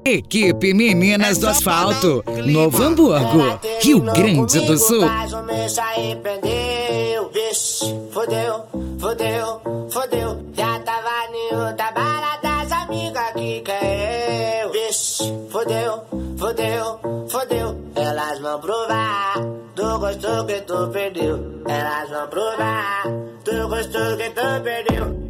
Equipe Meninas do Asfalto, Novo Hamburgo, Rio Grande do Sul. Mas o mês se arrependeu. Vixe, fodeu, fodeu, fodeu. Já tava em outra balada, as amigas que quer eu. Vixe, fodeu, fodeu, fodeu. Elas vão provar do gosto que tu perdeu. Elas vão provar do gosto que tu perdeu.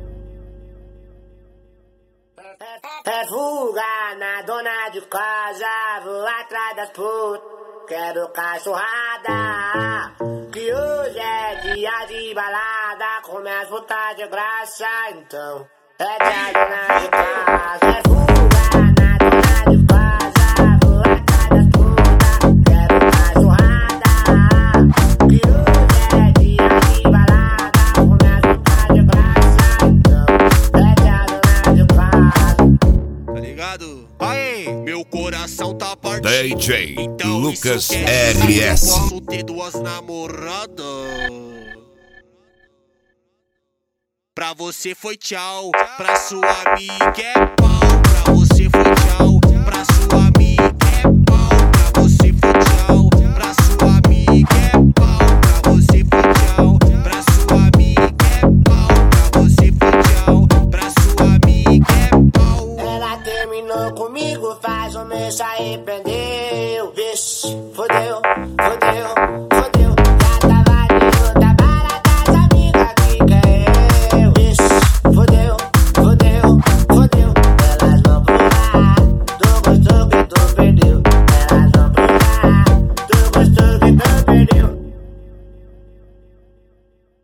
É fuga na dona de casa, vou atrás das putas, quero cachorrada. Que hoje é dia de balada, come as putas de graça, então é dia dona de casa. É fuga na dona de casa, vou atrás das putas, quero cachorrada. Que hoje é dia de balada, come as putas de graça, então é dia dona de casa. Tá ligado? Aê, meu coração tá partido. DJ então Lucas isso quer dizer que eu RS. posso ter duas namoradas. Pra você foi tchau, pra sua amiga é pau. Pra você foi tchau, pra sua amiga é pau. Pra você foi tchau, pra sua amiga é pau. Pra você foi tchau, pra sua amiga é pau. Pra você foi tchau, pra sua amiga é pau. Ela terminou comigo, faz um mês se arrependeu. Vixe, fodeu,